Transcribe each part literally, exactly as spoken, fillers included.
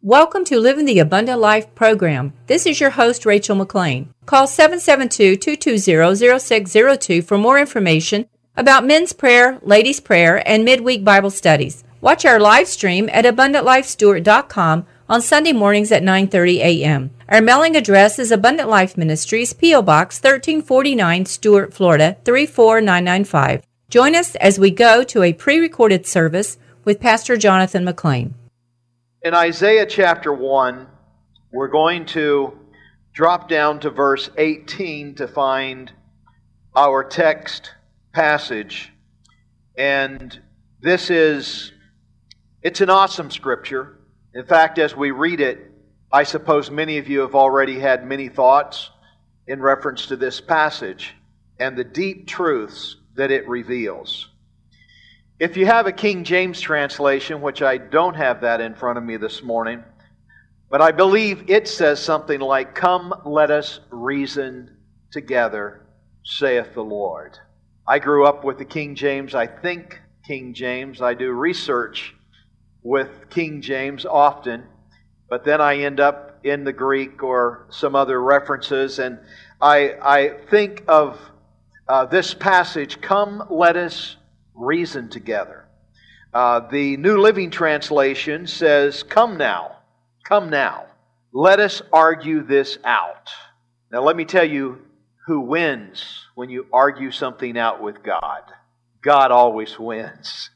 Welcome to Living the Abundant Life program. This is your host, Rachel McLean. Call seven seven two, two two zero, zero six zero two for more information about men's prayer, ladies' prayer, and midweek Bible studies. Watch our live stream at abundant life stewart dot com on Sunday mornings at nine thirty a.m. Our mailing address is Abundant Life Ministries, P O. Box thirteen forty-nine, Stuart, Florida, three four nine nine five. Join us as we go to a pre-recorded service with Pastor Jonathan McLean. In Isaiah chapter one, we're going to drop down to verse eighteen to find our text passage. And this is, it's an awesome scripture. In fact, as we read it, I suppose many of you have already had many thoughts in reference to this passage and the deep truths that it reveals. If you have a King James translation, which I don't have that in front of me this morning, but I believe it says something like, "Come, let us reason together, saith the Lord." I grew up with the King James. I think King James. I do research with King James often, but then I end up in the Greek or some other references, and I, I think of uh, this passage, "Come, let us reason together." Uh, the New Living Translation says, "Come now, come now, let us argue this out." Now let me tell you who wins when you argue something out with God. God always wins.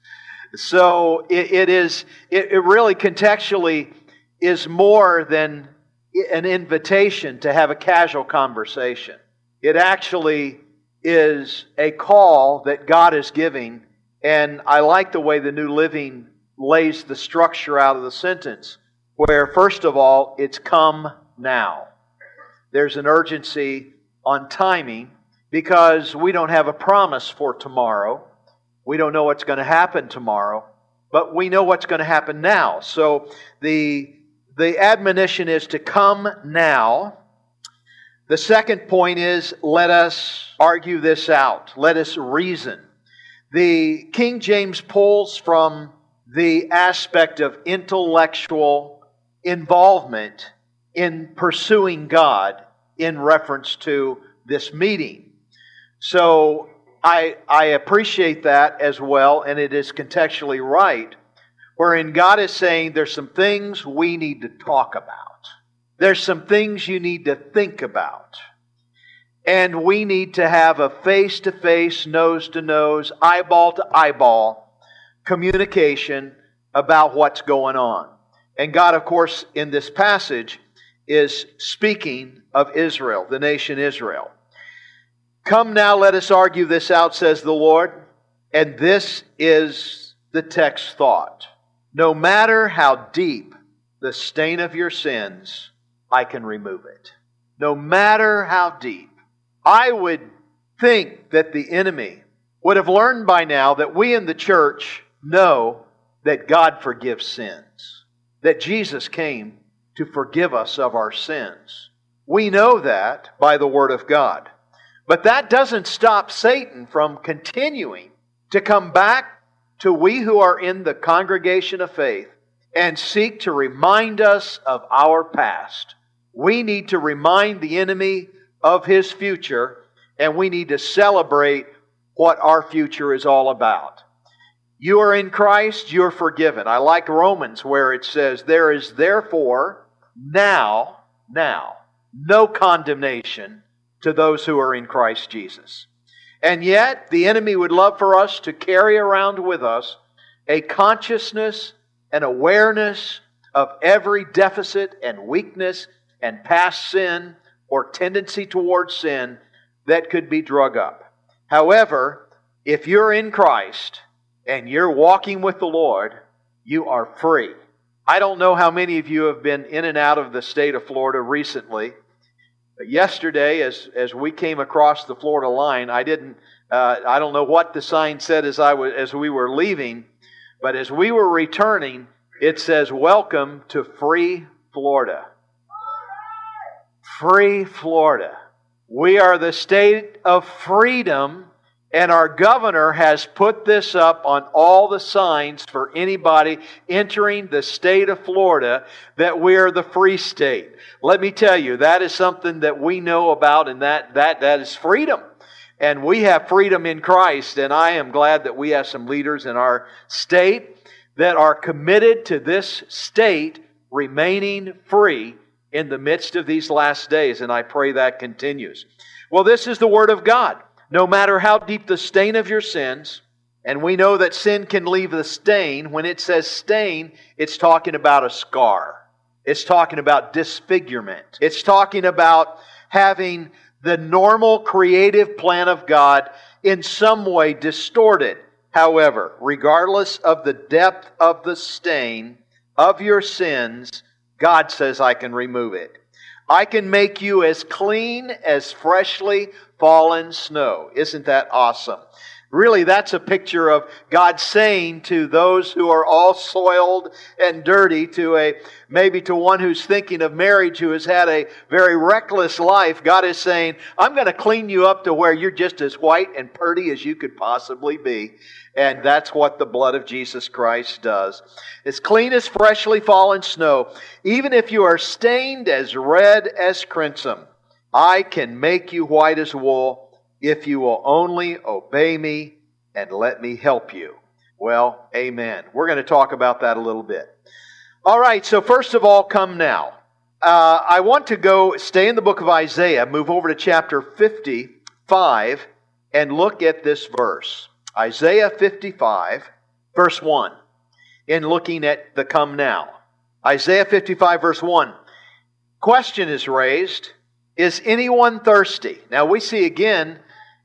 So it, it is, it, it really contextually is more than an invitation to have a casual conversation. It actually is a call that God is giving. And I like the way the New Living lays the structure out of the sentence, where first of all, it's come now. There's an urgency on timing because we don't have a promise for tomorrow. We don't know what's going to happen tomorrow, but we know what's going to happen now. So the, the admonition is to come now. The second point is, let us argue this out. Let us reason. The King James pulls from the aspect of intellectual involvement in pursuing God in reference to this meeting. So I, I appreciate that as well, and it is contextually right, wherein God is saying there's some things we need to talk about. There's some things you need to think about. And we need to have a face-to-face, nose-to-nose, eyeball-to-eyeball communication about what's going on. And God, of course, in this passage is speaking of Israel, the nation Israel. "Come now, let us argue this out, says the Lord." And this is the text thought. "No matter how deep the stain of your sins, I can remove it." No matter how deep. I would think that the enemy would have learned by now that we in the church know that God forgives sins. That Jesus came to forgive us of our sins. We know that by the Word of God. But that doesn't stop Satan from continuing to come back to we who are in the congregation of faith and seek to remind us of our past. We need to remind the enemy of his future, and we need to celebrate what our future is all about. You are in Christ, you're forgiven. I like Romans where it says, "There is therefore now, now, no condemnation to those who are in Christ Jesus." And yet, the enemy would love for us to carry around with us a consciousness, an awareness of every deficit and weakness and past sin or tendency towards sin that could be drug up. However, if you're in Christ and you're walking with the Lord, you are free. I don't know how many of you have been in and out of the state of Florida recently. But yesterday, as, as we came across the Florida line, I didn't, uh, I don't know what the sign said as I was, as we were leaving, but as we were returning, it says, "Welcome to free Florida." Free Florida. We are the state of freedom And our governor has put this up on all the signs for anybody entering the state of Florida that we're the free state. Let me tell you, that is something that we know about, and that, that, that is freedom. And we have freedom in Christ, and I am glad that we have some leaders in our state that are committed to this state remaining free in the midst of these last days, and I pray that continues. Well, this is the Word of God. No matter how deep the stain of your sins, and we know that sin can leave the stain. When it says stain, it's talking about a scar. It's talking about disfigurement. It's talking about having the normal creative plan of God in some way distorted. However, regardless of the depth of the stain of your sins, God says, I can remove it. I can make you as clean as freshly fallen snow. Isn't that awesome? Really, that's a picture of God saying to those who are all soiled and dirty, to a maybe to one who's thinking of marriage, who has had a very reckless life, God is saying, I'm going to clean you up to where you're just as white and pretty as you could possibly be. And that's what the blood of Jesus Christ does. As clean as freshly fallen snow, even if you are stained as red as crimson, I can make you white as wool if you will only obey me and let me help you. Well, amen. We're going to talk about that a little bit. All right, so first of all, come now. Uh, I want to go, stay in the book of Isaiah, move over to chapter fifty-five, and look at this verse. Isaiah fifty-five, verse one, in looking at the come now. Isaiah fifty-five, verse one. Question is raised, is anyone thirsty? Now we see again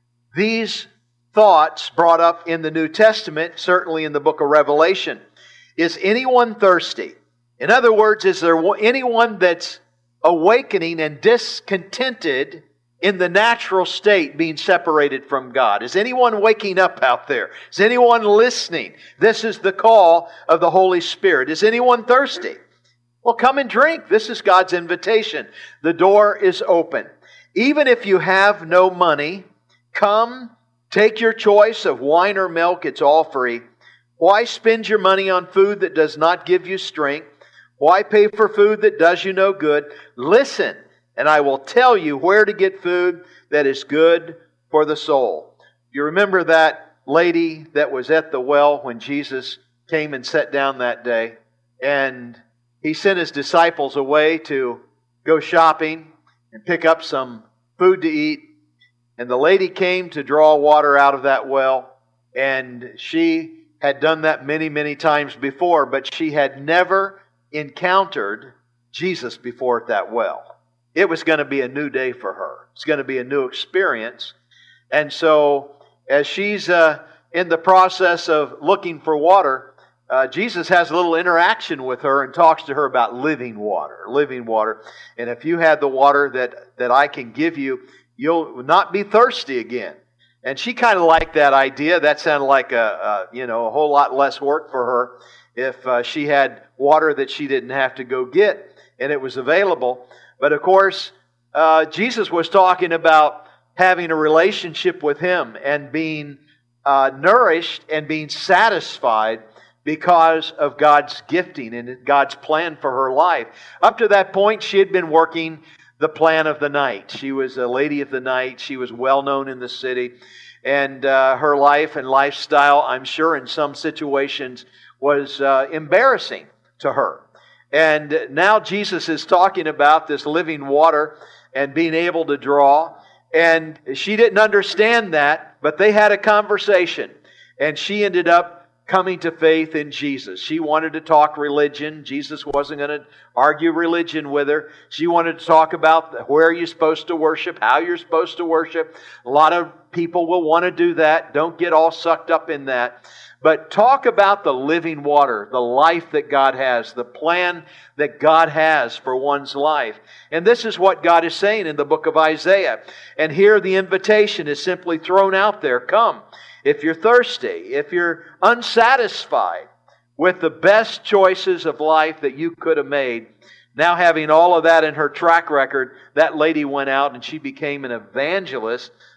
these thoughts brought up in the New Testament, certainly in the book of Revelation. Is anyone thirsty? In other words, is there anyone that's awakening and discontented in the natural state, being separated from God? Is anyone waking up out there? Is anyone listening? This is the call of the Holy Spirit. Is anyone thirsty? Well, come and drink. This is God's invitation. The door is open. Even if you have no money, come, take your choice of wine or milk. It's all free. Why spend your money on food that does not give you strength? Why pay for food that does you no good? Listen, and I will tell you where to get food that is good for the soul. You remember that lady that was at the well when Jesus came and sat down that day, and He sent His disciples away to go shopping and pick up some food to eat. And the lady came to draw water out of that well, and she had done that many, many times before, but she had never encountered Jesus before at that well. It was going to be a new day for her. It's going to be a new experience. And so, as she's uh, in the process of looking for water, uh, Jesus has a little interaction with her and talks to her about living water, living water. And if you had the water that, that I can give you, you'll not be thirsty again. And she kind of liked that idea. That sounded like a, a you know a whole lot less work for her if uh, she had water that she didn't have to go get and it was available. But of course, uh, Jesus was talking about having a relationship with Him and being uh, nourished and being satisfied because of God's gifting and God's plan for her life. Up to that point, she had been working the plan of the night. She was a lady of the night. She was well known in the city. And uh, her life and lifestyle, I'm sure in some situations, was uh, embarrassing to her. And now Jesus is talking about this living water and being able to draw. And she didn't understand that, but they had a conversation. And she ended up coming to faith in Jesus. She wanted to talk religion. Jesus wasn't going to argue religion with her. She wanted to talk about where you're supposed to worship, how you're supposed to worship. A lot of people will want to do that. Don't get all sucked up in that. But talk about the living water, the life that God has, the plan that God has for one's life. And this is what God is saying in the book of Isaiah. And here the invitation is simply thrown out there. Come. If you're thirsty, if you're unsatisfied with the best choices of life that you could have made, now having all of that in her track record, that lady went out and she became an evangelist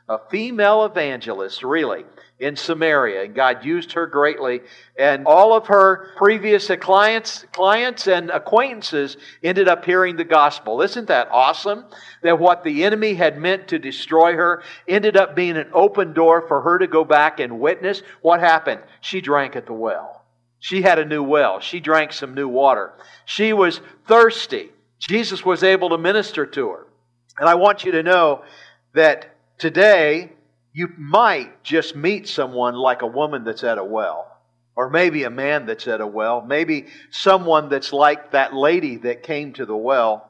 a female evangelist, really, in Samaria. And God used her greatly. And all of her previous clients, clients and acquaintances ended up hearing the gospel. Isn't that awesome? That what the enemy had meant to destroy her ended up being an open door for her to go back and witness. What happened? She drank at the well. She had a new well. She drank some new water. She was thirsty. Jesus was able to minister to her. And I want you to know that today you might just meet someone like a woman that's at a well. Or maybe a man that's at a well. Maybe someone that's like that lady that came to the well,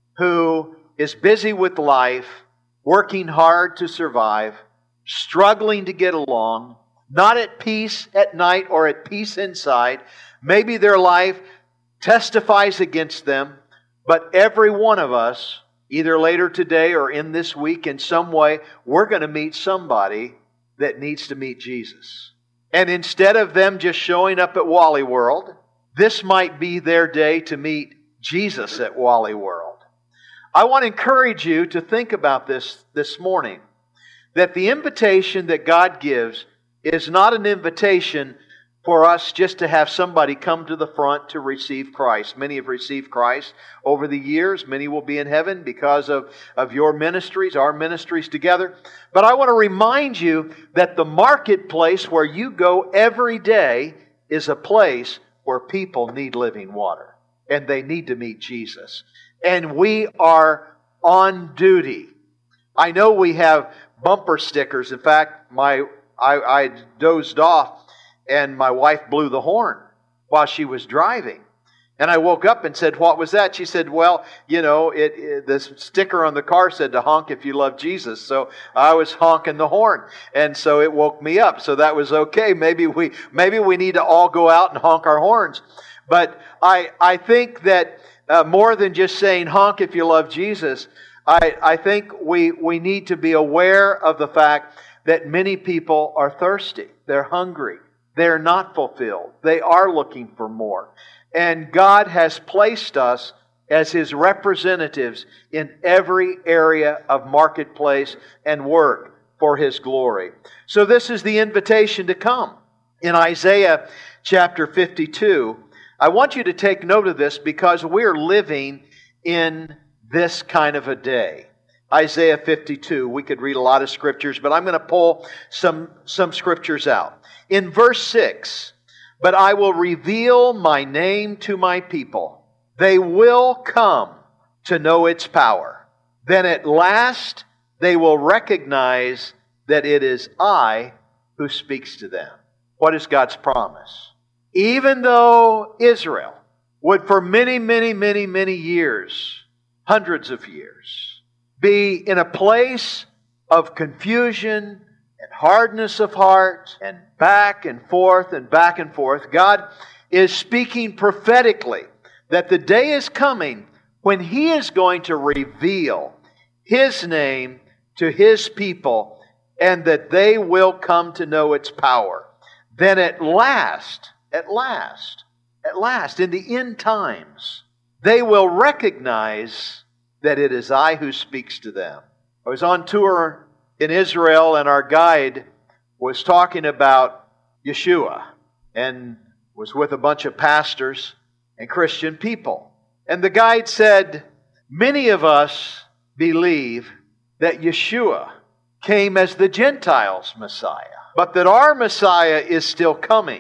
who is busy with life, working hard to survive, struggling to get along, not at peace at night or at peace inside. Maybe their life testifies against them, but every one of us, either later today or in this week in some way, we're going to meet somebody that needs to meet Jesus. And instead of them just showing up at Wally World, this might be their day to meet Jesus at Wally World. I want to encourage you to think about this this morning, that the invitation that God gives is not an invitation for us just to have somebody come to the front to receive Christ. Many have received Christ over the years. Many will be in heaven because of, of your ministries, our ministries together. But I want to remind you that the marketplace where you go every day is a place where people need living water. And they need to meet Jesus. And we are on duty. I know we have bumper stickers. In fact, my I, I dozed off and my wife blew the horn while she was driving. And I woke up and said, "What was that?" She said, "Well, you know, it, it the sticker on the car said to honk if you love Jesus." So I was honking the horn. And so it woke me up. So that was okay. Maybe we maybe we need to all go out and honk our horns. But I, I think that uh, more than just saying honk if you love Jesus, I, I think we, we need to be aware of the fact that many people are thirsty. They're hungry. They're not fulfilled. They are looking for more. And God has placed us as His representatives in every area of marketplace and work for His glory. So this is the invitation to come. In Isaiah chapter fifty-two, I want you to take note of this because we're living in this kind of a day. Isaiah fifty-two, we could read a lot of scriptures, but I'm going to pull some, some scriptures out. In verse six, "But I will reveal my name to my people. They will come to know its power. Then at last they will recognize that it is I who speaks to them." What is God's promise? Even though Israel would for many, many, many, many years, hundreds of years, be in a place of confusion and hardness of heart and back and forth and back and forth, God is speaking prophetically that the day is coming when He is going to reveal His name to His people and that they will come to know its power. Then at last, at last, at last, in the end times, they will recognize that it is I who speaks to them. I was on tour in Israel and our guide was talking about Yeshua and was with a bunch of pastors and Christian people. And the guide said, many of us believe that Yeshua came as the Gentiles' Messiah, but that our Messiah is still coming.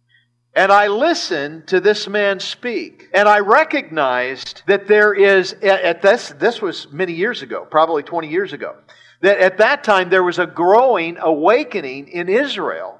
And I listened to this man speak, and I recognized that there is, at this, this was many years ago, probably twenty years ago, that at that time there was a growing awakening in Israel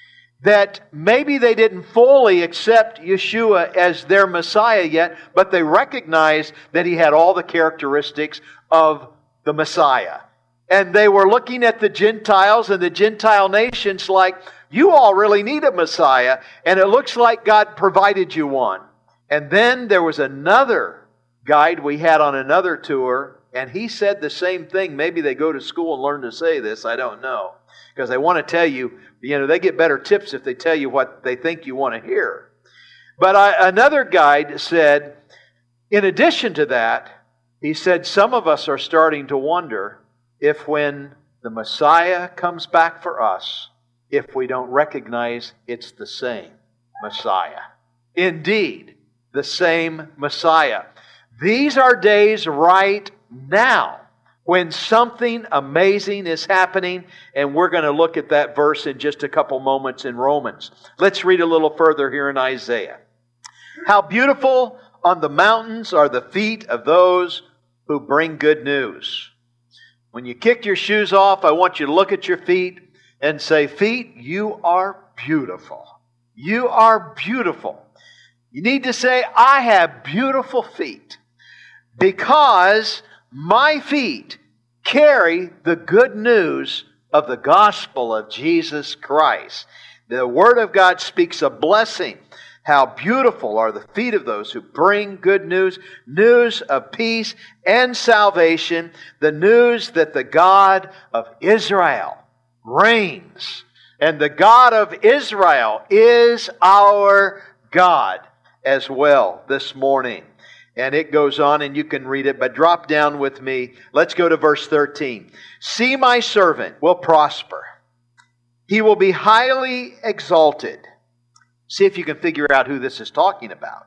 that maybe they didn't fully accept Yeshua as their Messiah yet, but they recognized that He had all the characteristics of the Messiah. And they were looking at the Gentiles and the Gentile nations like, you all really need a Messiah, and it looks like God provided you one. And then there was another guide we had on another tour, and he said the same thing. Maybe they go to school and learn to say this, I don't know. Because they want to tell you, you know, they get better tips if they tell you what they think you want to hear. But I, another guide said, in addition to that, he said, some of us are starting to wonder if when the Messiah comes back for us if we don't recognize it's the same Messiah. Indeed, the same Messiah. These are days right now when something amazing is happening, and we're going to look at that verse in just a couple moments in Romans. Let's read a little further here in Isaiah. How beautiful on the mountains are the feet of those who bring good news. When you kick your shoes off, I want you to look at your feet and say, feet, you are beautiful. You are beautiful. You need to say, I have beautiful feet, because my feet carry the good news of the gospel of Jesus Christ. The Word of God speaks a blessing. How beautiful are the feet of those who bring good news, news of peace and salvation, the news that the God of Israel reigns. And the God of Israel is our God as well this morning. And it goes on, and you can read it, but drop down with me. Let's go to verse thirteen. See, my servant will prosper. He will be highly exalted. See if you can figure out who this is talking about.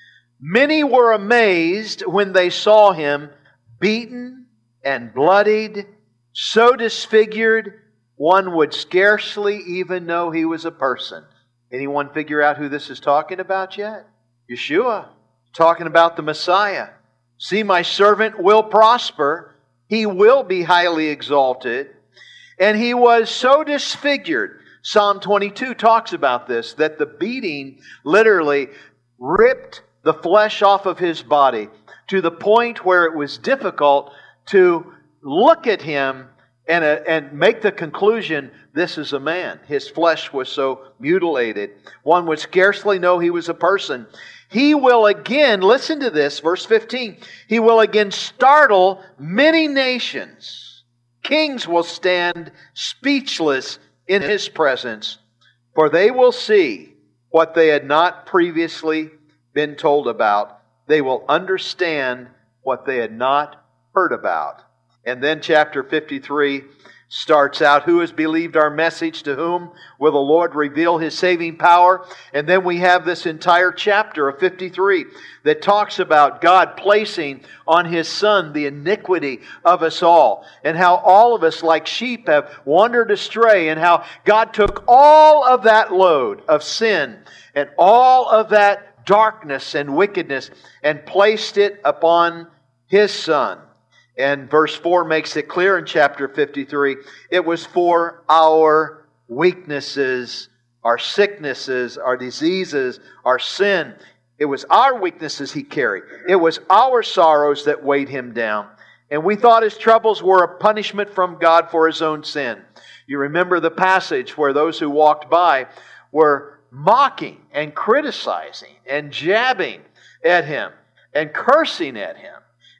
Many were amazed when they saw him beaten and bloodied, so disfigured, one would scarcely even know he was a person. Anyone figure out who this is talking about yet? Yeshua. Talking about the Messiah. See, my servant will prosper. He will be highly exalted. And he was so disfigured. Psalm twenty-two talks about this, that the beating literally ripped the flesh off of his body to the point where it was difficult to look at him and, uh, and make the conclusion, this is a man. His flesh was so mutilated. One would scarcely know he was a person. He will again, listen to this, verse fifteen, he will again startle many nations. Kings will stand speechless in his presence, for they will see what they had not previously been told about. They will understand what they had not heard about. And then chapter fifty-three starts out, who has believed our message? To whom will the Lord reveal His saving power? And then we have this entire chapter of fifty-three that talks about God placing on His Son the iniquity of us all, and how all of us like sheep have wandered astray, and how God took all of that load of sin and all of that darkness and wickedness and placed it upon His Son. And verse four makes it clear in chapter fifty-three, it was for our weaknesses, our sicknesses, our diseases, our sin. It was our weaknesses He carried. It was our sorrows that weighed Him down. And we thought His troubles were a punishment from God for His own sin. You remember the passage where those who walked by were mocking and criticizing and jabbing at Him and cursing at Him.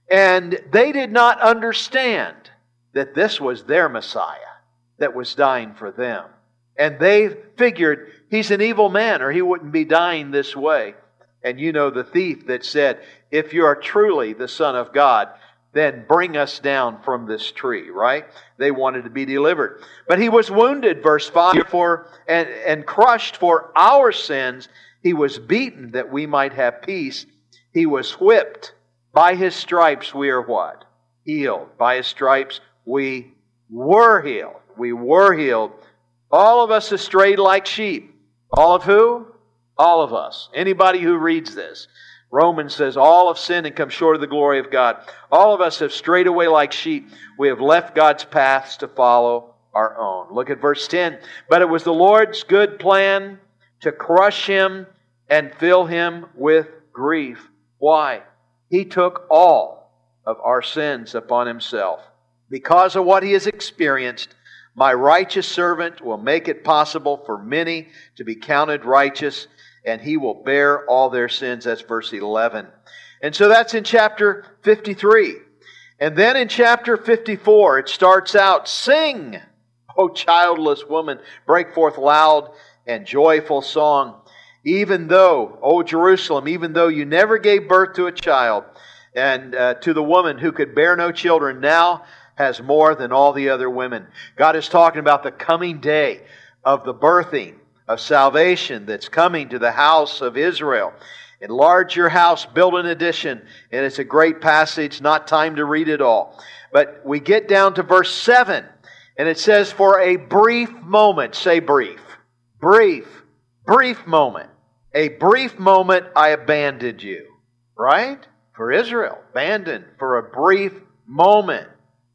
And they did not understand that this was their Messiah that was dying for them. And they figured, He's an evil man or He wouldn't be dying this way. And you know the thief that said, if you are truly the Son of God, then bring us down from this tree, right? They wanted to be delivered. But He was wounded, verse five, for, and, and crushed for our sins. He was beaten that we might have peace. He was whipped. By His stripes we are what? Healed. By His stripes we were healed. We were healed. All of us have strayed like sheep. All of who? All of us. Anybody who reads this. Romans says, all have sinned and come short of the glory of God. All of us have strayed away like sheep. We have left God's paths to follow our own. Look at verse ten. But it was the Lord's good plan to crush Him and fill Him with grief. Why? He took all of our sins upon Himself. Because of what He has experienced, my righteous servant will make it possible for many to be counted righteous, and He will bear all their sins. That's verse eleven. And so that's in chapter fifty-three. And then in chapter fifty-four, it starts out, sing, O childless woman, break forth loud and joyful song. Even though, O Jerusalem, even though you never gave birth to a child, and uh, to the woman who could bear no children, now has more than all the other women. God is talking about the coming day of the birthing of salvation that's coming to the house of Israel. Enlarge your house, build an addition. And it's a great passage, not time to read it all. But we get down to verse seven, and it says, for a brief moment, say brief, brief, brief moment. A brief moment I abandoned you. Right? For Israel, abandoned for a brief moment.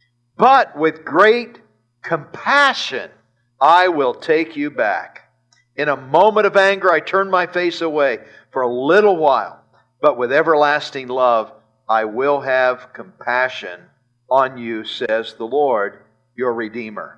But with great compassion, I will take you back. In a moment of anger, I turned my face away for a little while. But with everlasting love, I will have compassion on you, says the Lord, your Redeemer.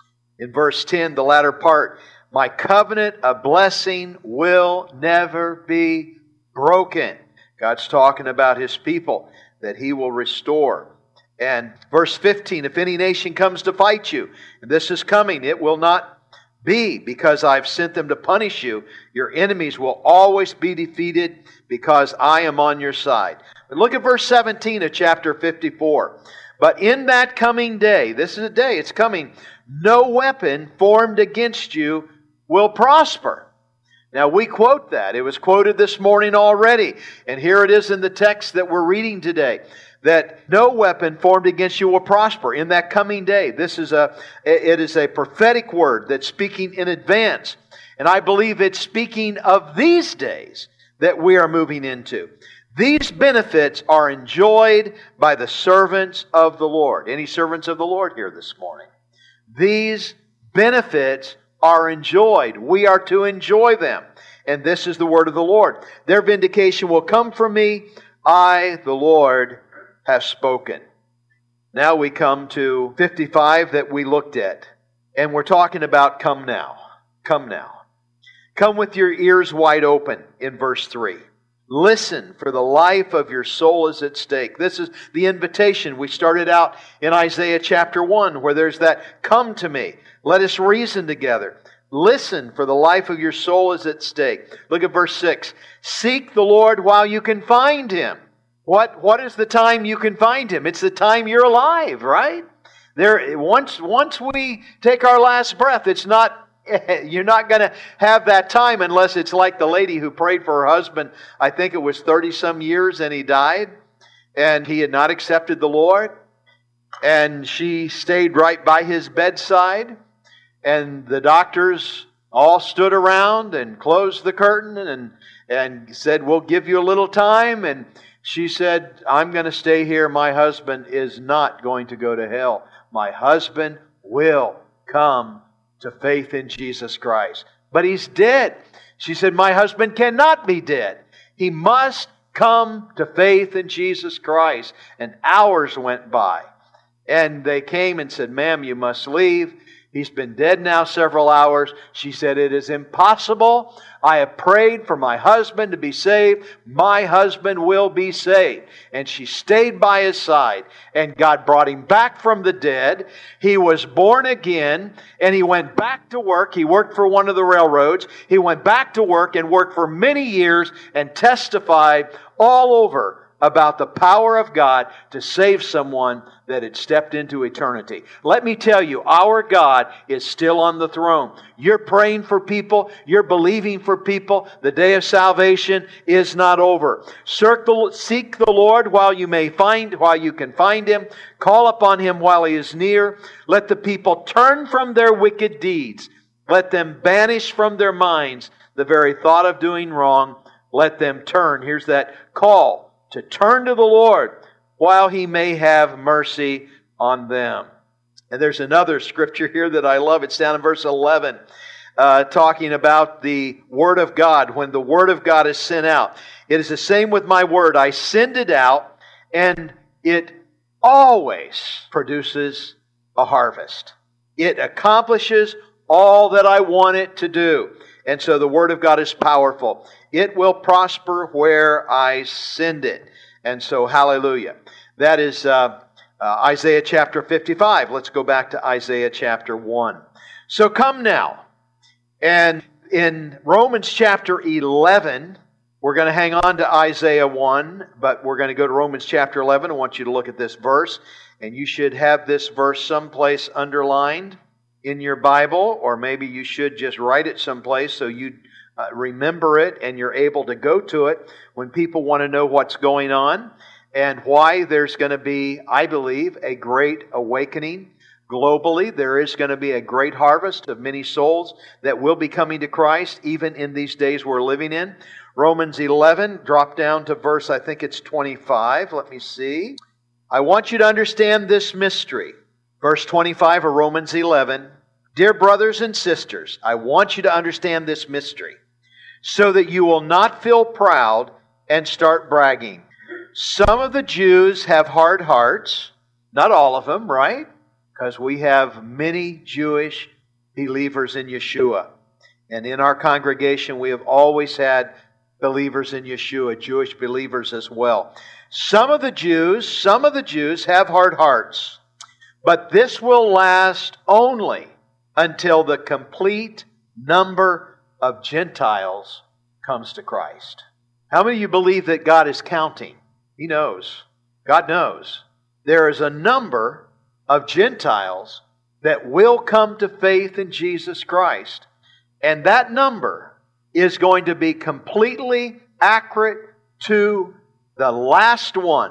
In verse ten, the latter part, my covenant of blessing will never be broken. God's talking about His people that He will restore. And verse fifteen, if any nation comes to fight you, and this is coming, it will not be because I've sent them to punish you. Your enemies will always be defeated because I am on your side. But look at verse seventeen of chapter fifty-four. But in that coming day, this is a day, it's coming, no weapon formed against you will prosper. Now we quote that. It was quoted this morning already. And here it is in the text that we're reading today. That no weapon formed against you will prosper in that coming day. This is a, it is a prophetic word that's speaking in advance. And I believe it's speaking of these days that we are moving into. These benefits are enjoyed by the servants of the Lord. Any servants of the Lord here this morning? These benefits are enjoyed. We are to enjoy them. And this is the word of the Lord. Their vindication will come from me. I, the Lord, have spoken. Now we come to fifty-five that we looked at. And we're talking about come now. Come now. Come with your ears wide open in verse three. Listen, for the life of your soul is at stake. This is the invitation. We started out in Isaiah chapter one where there's that, come to me. Let us reason together. Listen, for the life of your soul is at stake. Look at verse six. Seek the Lord while you can find Him. What, what is the time you can find Him? It's the time you're alive, right? There, once, once we take our last breath, it's not you're not going to have that time unless it's like the lady who prayed for her husband. I think it was thirty-some years and he died. And he had not accepted the Lord. And she stayed right by his bedside. And the doctors all stood around and closed the curtain and, and said, we'll give you a little time. And she said, I'm going to stay here. My husband is not going to go to hell. My husband will come to faith in Jesus Christ. But he's dead. She said, my husband cannot be dead. He must come to faith in Jesus Christ. And hours went by. And they came and said, ma'am, you must leave. He's been dead now several hours. She said, it is impossible. I have prayed for my husband to be saved. My husband will be saved. And she stayed by his side. And God brought him back from the dead. He was born again. And he went back to work. He worked for one of the railroads. He went back to work and worked for many years and testified all over about the power of God to save someone that had stepped into eternity. Let me tell you, our God is still on the throne. You're praying for people. You're believing for people. The day of salvation is not over. Seek the Lord while you may find, while you can find Him. Call upon Him while He is near. Let the people turn from their wicked deeds. Let them banish from their minds the very thought of doing wrong. Let them turn. Here's that call to turn to the Lord while He may have mercy on them. And there's another scripture here that I love. It's down in verse eleven, uh, talking about the Word of God. When the Word of God is sent out, it is the same with my Word. I send it out, and it always produces a harvest. It accomplishes all that I want it to do. And so the Word of God is powerful. It will prosper where I send it. And so, hallelujah. That is uh, uh, Isaiah chapter fifty-five. Let's go back to Isaiah chapter one. So come now. And in Romans chapter eleven, We're going to hang on to Isaiah one, but we're going to go to Romans chapter eleven. I want you to look at this verse, and you should have this verse someplace underlined in your Bible, or maybe you should just write it someplace so you uh, remember it and you're able to go to it when people want to know what's going on and why there's going to be, I believe, a great awakening globally. There is going to be a great harvest of many souls that will be coming to Christ even in these days we're living in. Romans eleven, drop down to verse, I think it's twenty-five. Let me see. I want you to understand this mystery. Verse twenty-five of Romans eleven. Dear brothers and sisters, I want you to understand this mystery so that you will not feel proud and start bragging. Some of the Jews have hard hearts. Not all of them, right? Because we have many Jewish believers in Yeshua. And in our congregation, we have always had believers in Yeshua, Jewish believers as well. Some of the Jews, some of the Jews have hard hearts. But this will last only until the complete number of Gentiles comes to Christ. How many of you believe that God is counting? He knows. God knows. There is a number of Gentiles that will come to faith in Jesus Christ. And that number is going to be completely accurate to the last one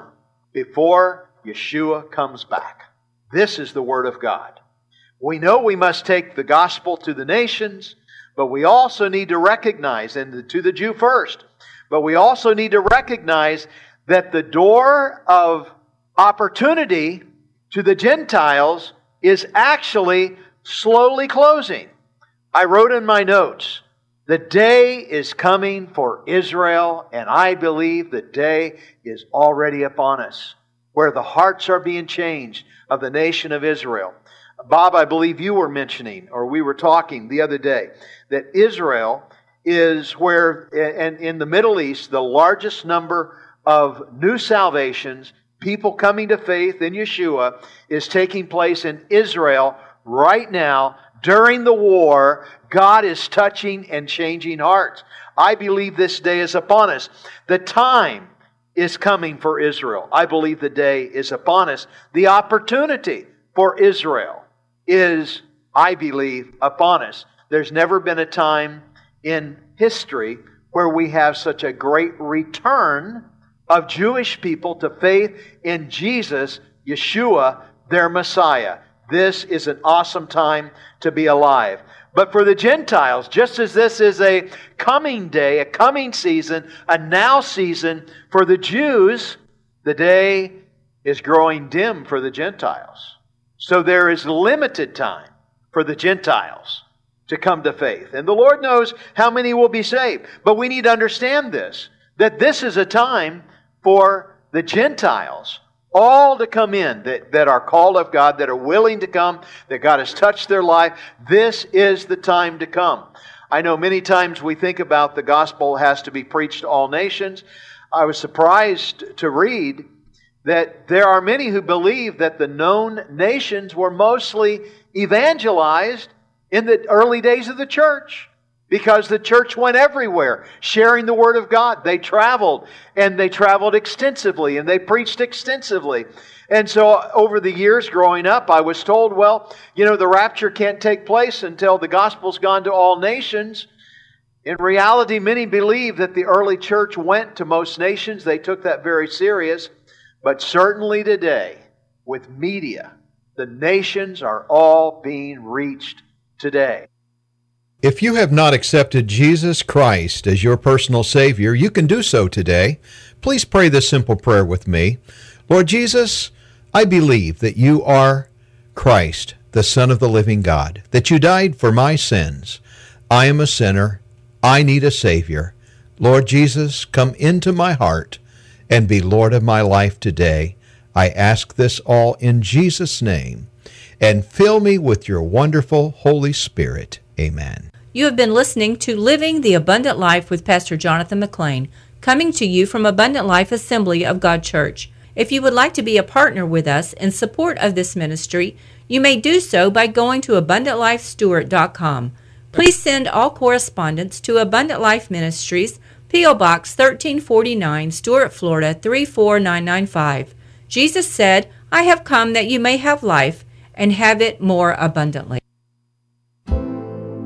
before Yeshua comes back. This is the Word of God. We know we must take the gospel to the nations, but we also need to recognize, and to the Jew first, but we also need to recognize that the door of opportunity to the Gentiles is actually slowly closing. I wrote in my notes, the day is coming for Israel, and I believe the day is already upon us, where the hearts are being changed of the nation of Israel. Bob, I believe you were mentioning, or we were talking the other day, that Israel is where, and in the Middle East, the largest number of new salvations, people coming to faith in Yeshua, is taking place in Israel right now. During the war, God is touching and changing hearts. I believe this day is upon us. The time is coming for Israel. I believe the day is upon us. The opportunity for Israel is, I believe, upon us. There's never been a time in history where we have such a great return of Jewish people to faith in Jesus, Yeshua, their Messiah. This is an awesome time to be alive. But for the Gentiles, just as this is a coming day, a coming season, a now season, for the Jews, the day is growing dim for the Gentiles. So there is limited time for the Gentiles to come to faith. And the Lord knows how many will be saved. But we need to understand this, that this is a time for the Gentiles all to come in, that, that are called of God, that are willing to come, that God has touched their life. This is the time to come. I know many times we think about the gospel has to be preached to all nations. I was surprised to read that there are many who believe that the known nations were mostly evangelized in the early days of the church, because the church went everywhere sharing the Word of God. They traveled, and they traveled extensively, and they preached extensively. And so over the years growing up, I was told, well, you know, the rapture can't take place until the gospel's gone to all nations. In reality, many believe that the early church went to most nations. They took that very serious. But certainly today, with media, the nations are all being reached today. If you have not accepted Jesus Christ as your personal Savior, you can do so today. Please pray this simple prayer with me. Lord Jesus, I believe that you are Christ, the Son of the living God, that you died for my sins. I am a sinner. I need a Savior. Lord Jesus, come into my heart and be Lord of my life today. I ask this all in Jesus' name. And fill me with your wonderful Holy Spirit. Amen. You have been listening to Living the Abundant Life with Pastor Jonathan McLean, coming to you from Abundant Life Assembly of God Church. If you would like to be a partner with us in support of this ministry, you may do so by going to abundant life stewart dot com. Please send all correspondence to Abundant Life Ministries, P O. Box thirteen forty-nine, Stuart, Florida three four nine nine five. Jesus said, "I have come that you may have life and have it more abundantly."